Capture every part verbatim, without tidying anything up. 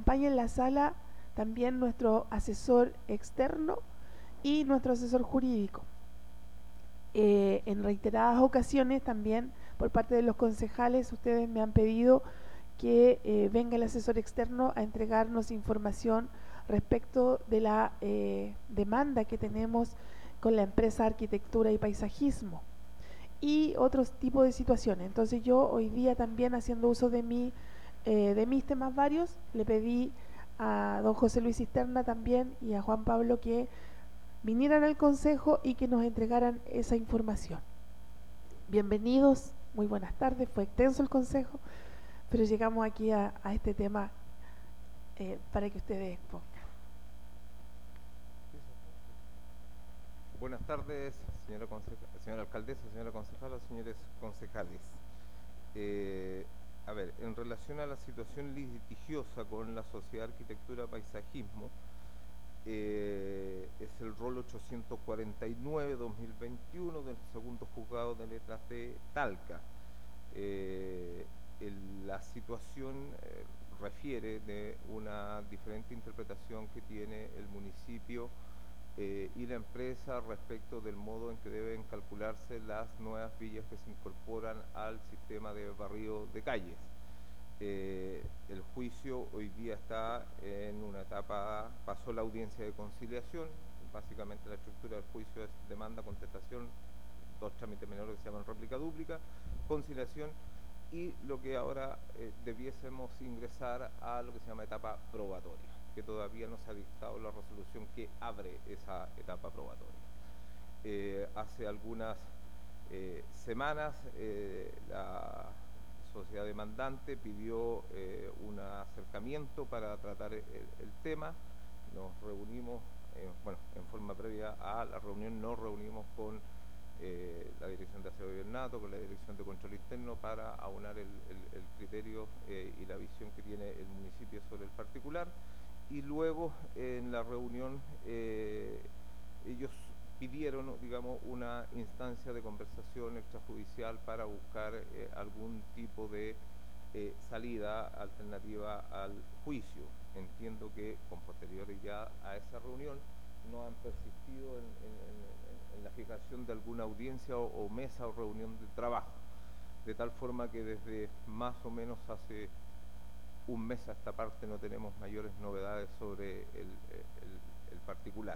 acompaña en la sala también nuestro asesor externo y nuestro asesor jurídico. Eh, en reiteradas ocasiones también por parte de los concejales ustedes me han pedido que eh, venga el asesor externo a entregarnos información respecto de la eh, demanda que tenemos con la empresa Arquitectura y Paisajismo y otros tipos de situaciones. Entonces yo hoy día también, haciendo uso de, mi, eh, de mis temas varios, le pedí a don José Luis Cisterna también y a Juan Pablo que vinieran al consejo y que nos entregaran esa información. Bienvenidos, muy buenas tardes, fue extenso el consejo, pero llegamos aquí a, a este tema eh, para que ustedes expongan. Buenas tardes, señora, señora alcaldesa, señora concejala, señores concejales. Eh, a ver, en relación a la situación litigiosa con la Sociedad Arquitectura Paisajismo, eh, es el rol ochocientos cuarenta y nueve barra dos mil veintiuno del segundo juzgado de letras de Talca. Eh, el, la situación eh, refiere de una diferente interpretación que tiene el municipio eh, y la empresa respecto del modo en que deben calcularse las nuevas villas que se incorporan al sistema de barrido de calles. Eh, el juicio hoy día está en una etapa, pasó la audiencia de conciliación, básicamente la estructura del juicio es demanda, contestación, dos trámites menores que se llaman réplica dúplica, conciliación, y lo que ahora eh, debiésemos ingresar a lo que se llama etapa probatoria, que todavía no se ha dictado la resolución que abre esa etapa probatoria. Eh, hace algunas eh, semanas eh, la sociedad demandante pidió eh, un acercamiento para tratar el, el tema. Nos reunimos, eh, bueno, en forma previa a la reunión nos reunimos con eh, la Dirección de Aseo y Ornato, con la Dirección de Control Interno para aunar el, el, el criterio eh, y la visión que tiene el municipio sobre el particular. Y luego en la reunión eh, ellos pidieron, digamos, una instancia de conversación extrajudicial para buscar eh, algún tipo de eh, salida alternativa al juicio. Entiendo que con posteriores ya a esa reunión no han persistido en, en, en, en la fijación de alguna audiencia o, o mesa o reunión de trabajo, de tal forma que desde más o menos hace un mes a esta parte no tenemos mayores novedades sobre el, el, el particular.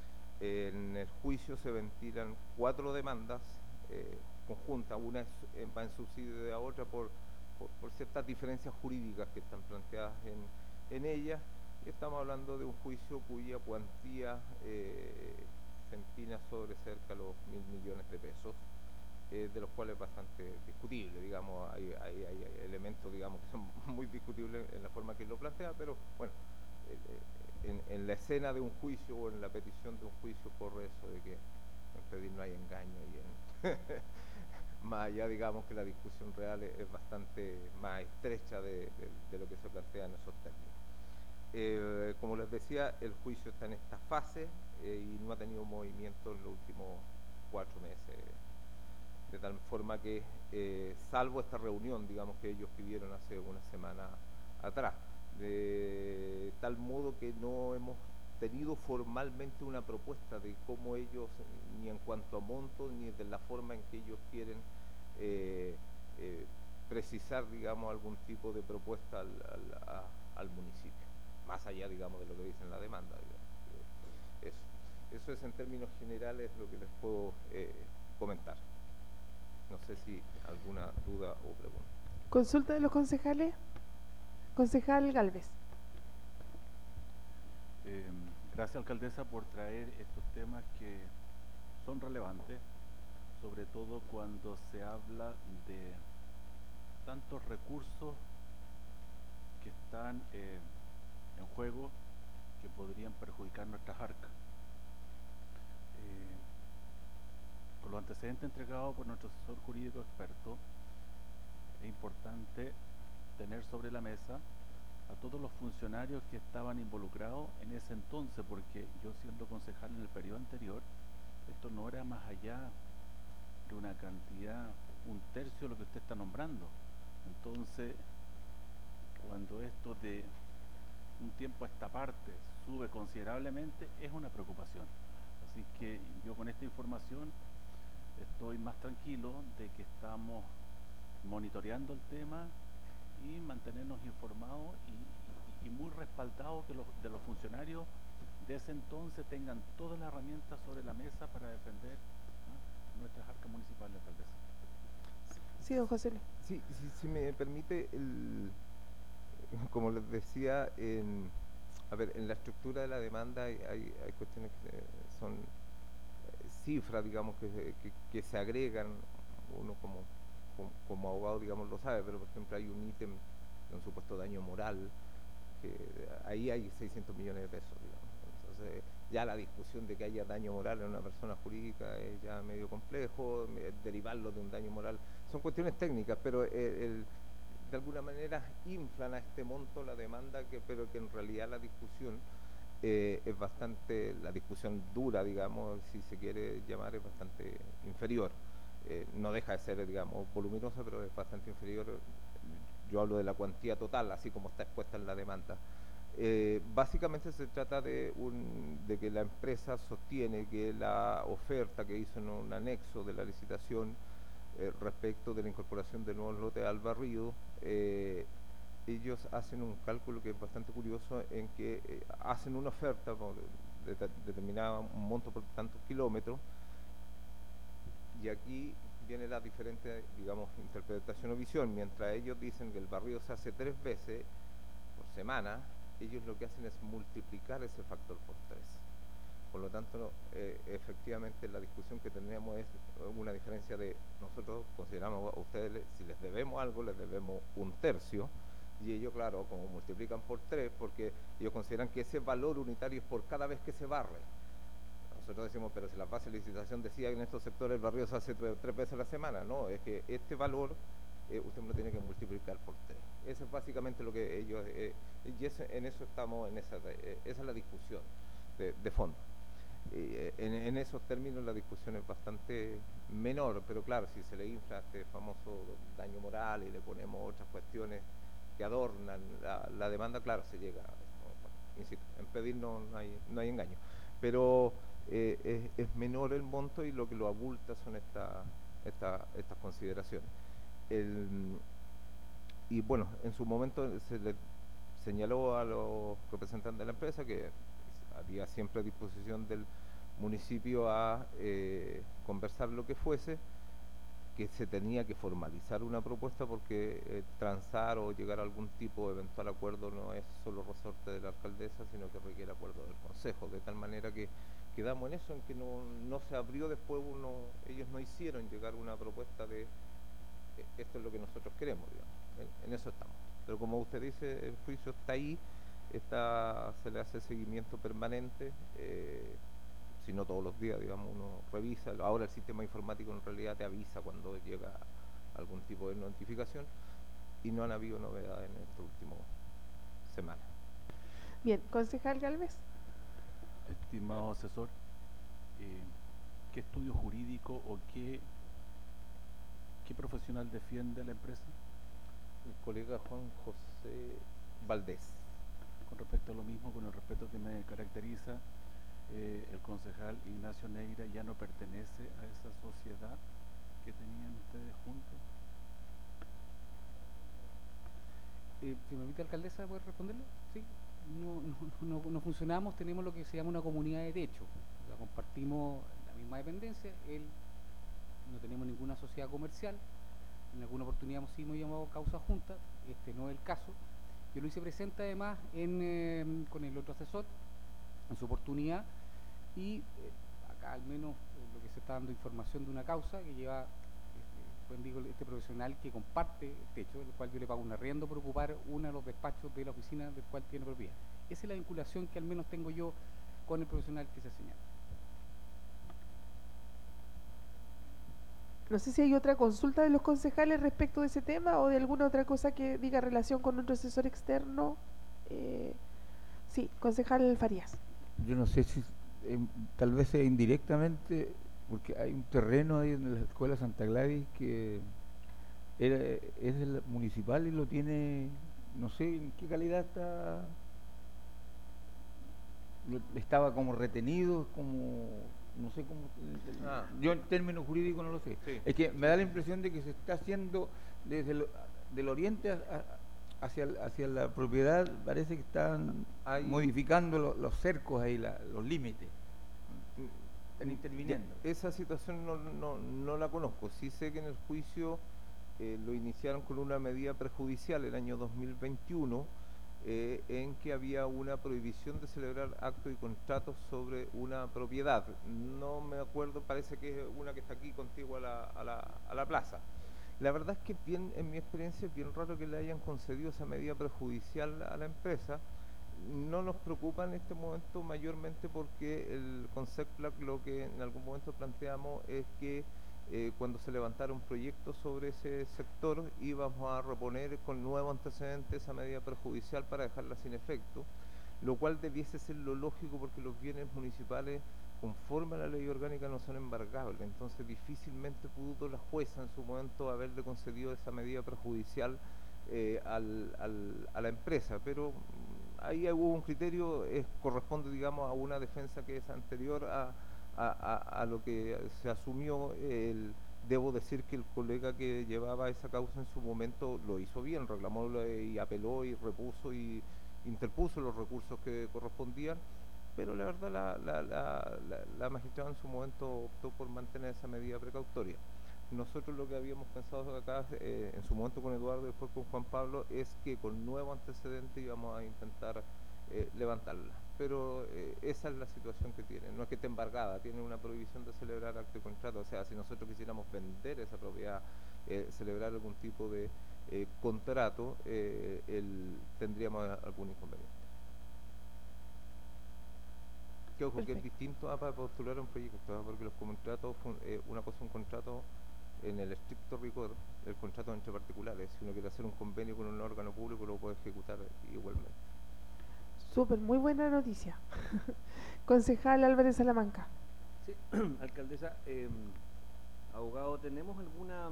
En el juicio se ventilan cuatro demandas eh, conjuntas, una es, eh, va en subsidio de la otra por, por, por ciertas diferencias jurídicas que están planteadas en, en ella, y estamos hablando de un juicio cuya cuantía eh, se empina sobre cerca de los mil millones de pesos, eh, de los cuales es bastante discutible, digamos, hay, hay, hay elementos, digamos, que son muy discutibles en la forma que lo plantea, pero bueno, eh, En, en la escena de un juicio o en la petición de un juicio corre eso de que en pedir no hay engaño y en más allá, digamos, que la discusión real es, es bastante más estrecha de, de, de lo que se plantea en esos términos. Eh, como les decía, el juicio está en esta fase eh, y no ha tenido movimiento en los últimos cuatro meses, de tal forma que, eh, salvo esta reunión, digamos, que ellos pidieron hace una semana atrás, de tal modo que no hemos tenido formalmente una propuesta de cómo ellos, ni en cuanto a montos, ni de la forma en que ellos quieren eh, eh, precisar, digamos, algún tipo de propuesta al, al, a, al municipio, más allá, digamos, de lo que dice en la demanda, digamos. Eso, eso es en términos generales lo que les puedo eh, comentar. No sé si alguna duda o pregunta. ¿Consulta de los concejales? Concejal Gálvez. Eh, gracias, alcaldesa, por traer estos temas que son relevantes, sobre todo cuando se habla de tantos recursos que están eh, en juego que podrían perjudicar nuestras arcas. Eh, con los antecedentes entregados por nuestro asesor jurídico experto, es importante tener sobre la mesa a todos los funcionarios que estaban involucrados en ese entonces, porque yo, siendo concejal en el periodo anterior, esto no era más allá de una cantidad, un tercio de lo que usted está nombrando. Entonces, cuando esto de un tiempo a esta parte sube considerablemente, es una preocupación. Así que yo con esta información estoy más tranquilo de que estamos monitoreando el tema y mantenernos informados y, y, y muy respaldados que los, de los funcionarios de ese entonces tengan todas las herramientas sobre la mesa para defender, ¿no?, nuestras arcas municipales, alcaldesa. Sí, don José Luis. Sí, sí, si me permite, el, como les decía, en, a ver, en la estructura de la demanda hay, hay, hay cuestiones que son eh, cifras, digamos, que, que, que se agregan, uno como, como, como abogado, digamos, lo sabe, pero por ejemplo hay un ítem de un supuesto daño moral, que ahí hay seiscientos millones de pesos, digamos. Entonces, ya la discusión de que haya daño moral en una persona jurídica es ya medio complejo, derivarlo de un daño moral, son cuestiones técnicas, pero el, el, de alguna manera inflan a este monto la demanda, que, pero que en realidad la discusión eh, es bastante, la discusión dura, digamos, si se quiere llamar, es bastante inferior. Eh, no deja de ser, digamos, voluminosa, pero es bastante inferior. Yo hablo de la cuantía total, así como está expuesta en la demanda. Eh, básicamente se trata de, un, de que la empresa sostiene que la oferta que hizo en un anexo de la licitación eh, respecto de la incorporación de nuevos lotes al barrido, eh, ellos hacen un cálculo que es bastante curioso, en que eh, hacen una oferta de, de, determinada un monto por tantos kilómetros, y aquí viene la diferente, digamos, interpretación o visión. Mientras ellos dicen que el barrido se hace tres veces por semana, ellos lo que hacen es multiplicar ese factor por tres. Por lo tanto, eh, efectivamente la discusión que tenemos es una diferencia de, nosotros consideramos a ustedes, si les debemos algo, les debemos un tercio, y ellos, claro, como multiplican por tres, porque ellos consideran que ese valor unitario es por cada vez que se barre. Nosotros decimos, pero si la base de licitación decía que en estos sectores el barrio se hace tres, tres veces a la semana, no, es que este valor eh, usted me lo tiene que multiplicar por tres. Eso es básicamente lo que ellos, eh, y ese, en eso estamos, en esa, eh, esa es la discusión de, de fondo. Eh, en, en esos términos la discusión es bastante menor, pero claro, si se le infla este famoso daño moral y le ponemos otras cuestiones que adornan la, la demanda, claro, se llega, no, insisto, en pedir no, no, hay, no hay engaño, pero eh, es, es menor el monto y lo que lo abulta son esta, esta, estas consideraciones. El, y bueno, en su momento se le señaló a los representantes de la empresa que había siempre a disposición del municipio a eh, conversar lo que fuese, que se tenía que formalizar una propuesta porque eh, transar o llegar a algún tipo de eventual acuerdo no es solo resorte de la alcaldesa, sino que requiere acuerdo del consejo, de tal manera que quedamos en eso, en que no, no se abrió después, uno, ellos no hicieron llegar una propuesta de eh, esto es lo que nosotros queremos, digamos, en, en eso estamos. Pero como usted dice, el juicio está ahí, está, se le hace seguimiento permanente, eh, si no todos los días, digamos, uno revisa. Ahora el sistema informático en realidad te avisa cuando llega algún tipo de notificación, y no han habido novedades en estas últimas semanas. Bien, concejal Gálvez. Estimado asesor, eh, ¿qué estudio jurídico o qué, qué profesional defiende a la empresa? El colega Juan José Valdés. Con respecto a lo mismo, con el respeto que me caracteriza, eh, el concejal Ignacio Neira ya no pertenece a esa sociedad que tenían ustedes juntos. Eh, si me permite, alcaldesa, ¿puede responderlo? Sí. No, no, no, no funcionamos, tenemos lo que se llama una comunidad de derecho. La compartimos la misma dependencia, él no tenemos ninguna sociedad comercial. En alguna oportunidad sí hemos llamado causa junta, este no es el caso. Yo lo hice presente además en, eh, con el otro asesor en su oportunidad, y eh, acá al menos eh, lo que se está dando información de una causa que lleva este, pues digo, este profesional que comparte el techo, el cual yo le pago un arriendo por ocupar uno de los despachos de la oficina del cual tiene propiedad. Esa es la vinculación que al menos tengo yo con el profesional que se señala. No sé si hay otra consulta de los concejales respecto de ese tema o de alguna otra cosa que diga relación con nuestro asesor externo. Eh, sí, concejal Farías. Yo no sé si eh, tal vez sea indirectamente, porque hay un terreno ahí en la escuela Santa Gladys que era, es del municipal y lo tiene, no sé en qué calidad está lo- estaba como retenido, como, no sé cómo, el- el- Ah. yo en términos jurídicos no lo sé. Sí. Es que me da la impresión de que se está haciendo desde el, del oriente a- a- hacia, el- hacia la propiedad, parece que están Hay- modificando lo- los cercos ahí, la- los límites. Están Ya, interviniendo. esa situación no, no, no la conozco. Sí sé que en el juicio eh, lo iniciaron con una medida prejudicial el año dos mil veintiuno, eh, en que había una prohibición de celebrar actos y contratos sobre una propiedad. No me acuerdo, parece que es una que está aquí contigua a la, a la, a la plaza. La verdad es que bien, en mi experiencia es bien raro que le hayan concedido esa medida prejudicial a la empresa. No nos preocupa en este momento mayormente porque el CONSECPLAC lo que en algún momento planteamos es que eh, cuando se levantara un proyecto sobre ese sector íbamos a reponer con nuevo antecedente esa medida prejudicial para dejarla sin efecto, lo cual debiese ser lo lógico porque los bienes municipales conforme a la ley orgánica no son embargables, entonces difícilmente pudo la jueza en su momento haberle concedido esa medida prejudicial eh, al, al, a la empresa, pero ahí hubo un criterio, es, corresponde digamos a una defensa que es anterior a, a, a, a lo que se asumió. El, debo decir que el colega que llevaba esa causa en su momento lo hizo bien, reclamó y apeló y repuso y interpuso los recursos que correspondían, pero la verdad la, la, la, la, la magistrada en su momento optó por mantener esa medida precautoria. Nosotros lo que habíamos pensado acá, eh, en su momento con Eduardo y después con Juan Pablo, es que con nuevo antecedente íbamos a intentar eh, levantarla. Pero eh, esa es la situación que tiene. No es que esté embargada, tiene una prohibición de celebrar acto de contrato. O sea, si nosotros quisiéramos vender esa propiedad, eh, celebrar algún tipo de eh, contrato, eh, el, tendríamos algún inconveniente. Que ojo, que es distinto a para postular un proyecto, ¿eh? Porque los contratos, eh, una cosa es un contrato en el estricto rigor, el contrato entre particulares. Si uno quiere hacer un convenio con un órgano público, lo puede ejecutar igualmente. Súper, muy buena noticia. Concejal Álvarez Salamanca. Sí, alcaldesa, eh, abogado, ¿tenemos alguna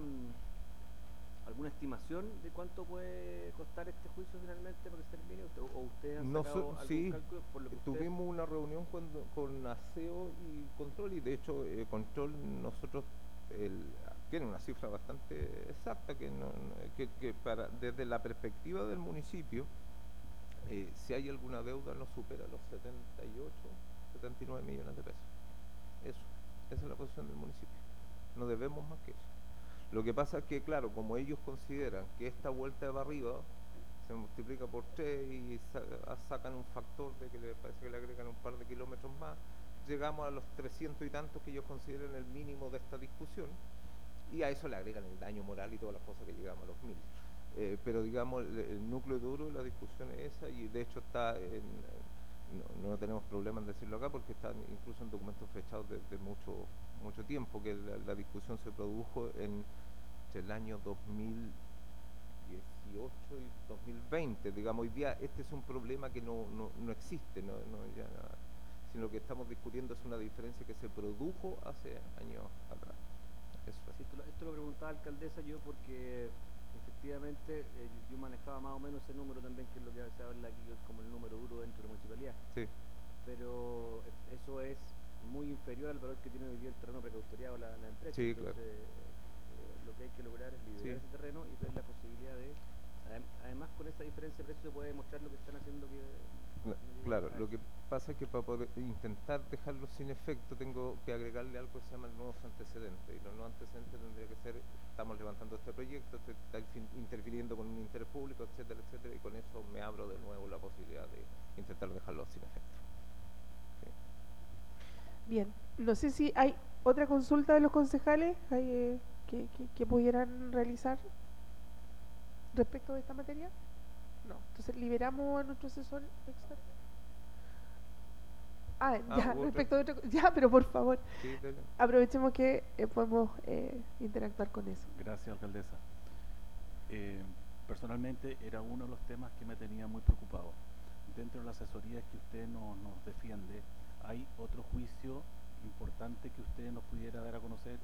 mm, alguna estimación de cuánto puede costar este juicio finalmente para que se termine? ¿O ustedes han Noso- sacado algún sí, cálculo por lo que tuvimos ustedes... una reunión cuando, con aseo y control, y de hecho eh, control nosotros el, tiene una cifra bastante exacta que, no, que, que para desde la perspectiva del municipio, eh, si hay alguna deuda no supera los setenta y ocho, setenta y nueve millones de pesos. Eso, esa es la posición del municipio. No debemos más que eso. Lo que pasa es que, claro, como ellos consideran que esta vuelta de barriba se multiplica por tres y sa- sacan un factor de que le parece que le agregan un par de kilómetros más, llegamos a los trescientos y tantos que ellos consideran el mínimo de esta discusión, y a eso le agregan el daño moral y todas las cosas que llegamos a los mil. Eh, pero digamos, el, el núcleo duro de la discusión es esa, y de hecho está en, no, no tenemos problema en decirlo acá porque están incluso en documentos fechados desde mucho mucho tiempo, que la, la discusión se produjo en entre el año dos mil dieciocho y dos mil veinte. Digamos, hoy día este es un problema que no, no, no existe, no, no, ya, sino que estamos discutiendo es una diferencia que se produjo hace años atrás. Eso es. Sí, esto, lo, esto lo preguntaba alcaldesa yo porque efectivamente eh, yo, yo manejaba más o menos ese número también, que es lo que se habla aquí como el número duro dentro de la municipalidad. Sí. Pero eso es muy inferior al valor que tiene hoy día el terreno precautoriado la, la empresa. Sí, Entonces, claro. eh, lo que hay que lograr es liberar Sí. ese terreno y ver la posibilidad de, adem- además con esa diferencia de precio se puede demostrar lo que están haciendo que Cla- no llega Claro, a lo eso. que pasa es que para poder intentar dejarlo sin efecto tengo que agregarle algo que se llama nuevos antecedentes, y los nuevos antecedentes tendría que ser, estamos levantando este proyecto, este está infin- interfiriendo con un interés público, etcétera, etcétera, y con eso me abro de nuevo la posibilidad de intentar dejarlo sin efecto. Sí. Bien, no sé si hay otra consulta de los concejales hay, eh, que, que, que pudieran realizar respecto de esta materia. No, entonces liberamos a nuestro asesor externo. Ah, Ah, ya, ¿hubo otra? respecto de otro, ya, pero por favor, Sí, dale. aprovechemos que eh, podemos eh, interactuar con eso. Gracias, alcaldesa. Eh, personalmente era uno de los temas que me tenía muy preocupado. Dentro de las asesorías que usted nos, nos defiende, ¿hay otro juicio importante que usted nos pudiera dar a conocer?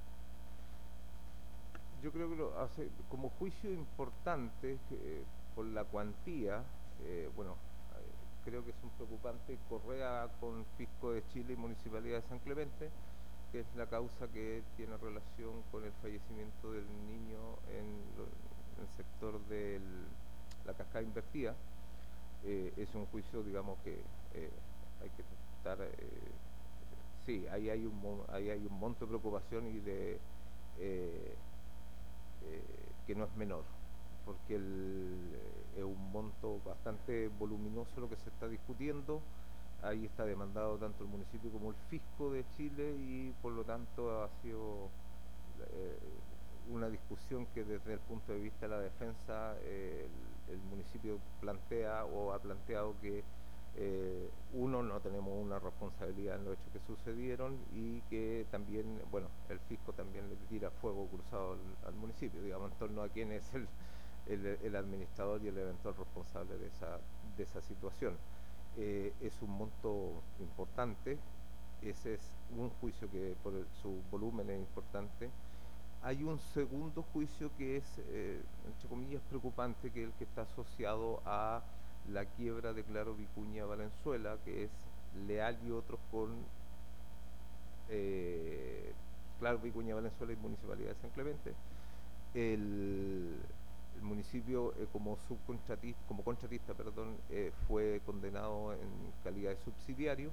Yo creo que lo hace como juicio importante eh, por la cuantía, eh, bueno, eh, creo que son preocupantes. Correa con Fisco de Chile y Municipalidad de San Clemente, que es la causa que tiene relación con el fallecimiento del niño en, lo, en el sector de la cascada invertida. Eh, es un juicio, digamos, que eh, hay que estar, eh, sí, ahí hay, un, ahí hay un monto de preocupación y de eh, eh, que no es menor, porque el, es un monto bastante voluminoso lo que se está discutiendo. Ahí está demandado tanto el municipio como el Fisco de Chile y por lo tanto ha sido eh, una discusión que desde el punto de vista de la defensa eh, el, el municipio plantea o ha planteado que eh, uno, no tenemos una responsabilidad en los hechos que sucedieron y que también, bueno, el Fisco también le tira fuego cruzado al, al municipio, digamos, en torno a quién es el, el, el administrador y el eventual responsable de esa, de esa situación. Eh, es un monto importante, ese es un juicio que por el, su volumen es importante. Hay un segundo juicio que es, eh, entre comillas, preocupante, que es el que está asociado a la quiebra de Claro Vicuña Valenzuela, que es Leal y otros con eh, Claro Vicuña Valenzuela y Municipalidad de San Clemente. El, el municipio eh, como subcontratista, como contratista, perdón, eh, fue condenado en calidad de subsidiario,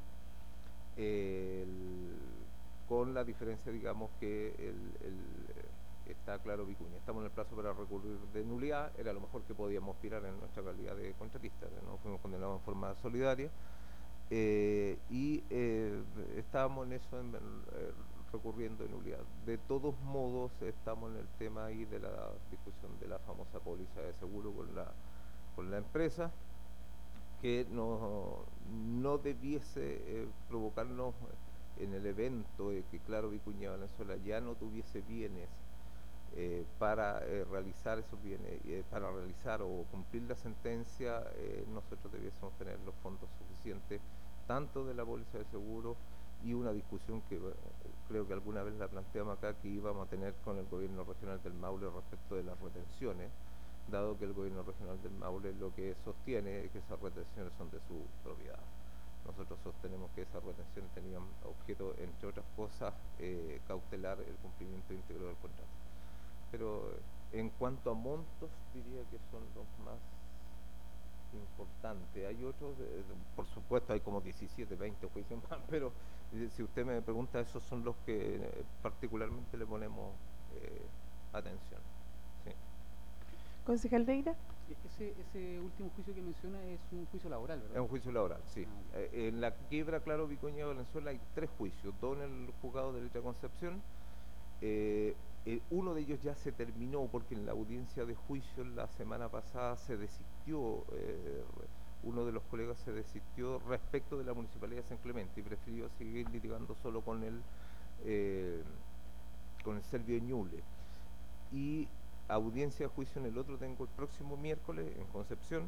eh, el, con la diferencia, digamos, que el, el, está Claro Vicuña. Estamos en el plazo para recurrir de nulidad, era lo mejor que podíamos aspirar en nuestra calidad de contratista, ¿no? Fuimos condenados en forma solidaria eh, y eh, estábamos en eso, en, eh, recurriendo de nulidad. De todos modos, estamos en el tema ahí de la discusión de la famosa póliza de seguro con la, con la empresa, que no, no debiese eh, provocarnos en el evento de que Claro Vicuña Valenzuela ya no tuviese bienes eh, para eh, realizar esos bienes, eh, para realizar o cumplir la sentencia, eh, nosotros debiésemos tener los fondos suficientes, tanto de la póliza de seguro y una discusión que eh, creo que alguna vez la planteamos acá, que íbamos a tener con el gobierno regional del Maule respecto de las retenciones, dado que el gobierno regional del Maule lo que sostiene es que esas retenciones son de su propiedad. Nosotros sostenemos que esas retenciones tenían objeto, entre otras cosas, eh, cautelar el cumplimiento íntegro del contrato. Pero eh, en cuanto a montos, diría que son los más importantes. Hay otros, eh, por supuesto, hay como diecisiete, veinte juicios más, pero eh, si usted me pregunta, esos son los que eh, particularmente le ponemos eh, atención. Sí. Concejal Neira. Ese, ese último juicio que menciona es un juicio laboral, ¿verdad? Es un juicio laboral, sí. Ah, eh, en la quiebra Claro Vicuña Valenzuela hay tres juicios, dos en el juzgado de Derecho a Concepción. Eh, eh, uno de ellos ya se terminó porque en la audiencia de juicio la semana pasada se desistió, eh, uno de los colegas se desistió respecto de la Municipalidad de San Clemente y prefirió seguir litigando solo con el, eh, con el Servio Ñuble. Y audiencia de juicio en el otro tengo el próximo miércoles en Concepción,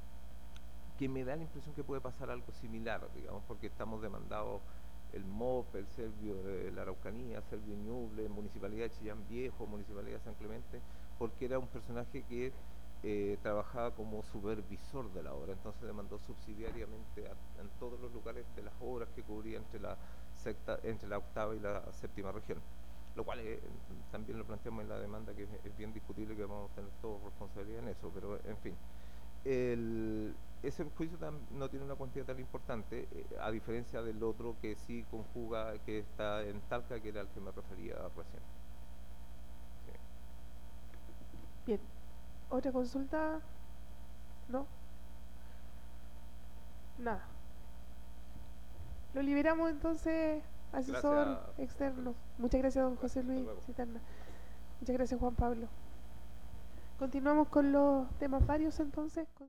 que me da la impresión que puede pasar algo similar, digamos, porque estamos demandados el M O P, el Servio de la Araucanía, Servio Ñuble, Municipalidad de Chillán Viejo, Municipalidad de San Clemente, porque era un personaje que eh, trabajaba como supervisor de la obra, entonces demandó subsidiariamente a, en todos los lugares de las obras que cubría entre la, secta, entre la octava y la séptima región. Lo cual eh, también lo planteamos en la demanda, que es, es bien discutible, que vamos a tener todos responsabilidad en eso, pero en fin. El, ese juicio tam, no tiene una cuantía tan importante, eh, a diferencia del otro que sí conjuga, que está en Talca, que era al que me refería recién. Sí. Bien. ¿Otra consulta? ¿No? Nada. Lo liberamos entonces, asesor Gracias, externo. Muchas gracias, don José Hasta Luis luego. Cisterna. Muchas gracias, Juan Pablo. Continuamos con los temas varios entonces.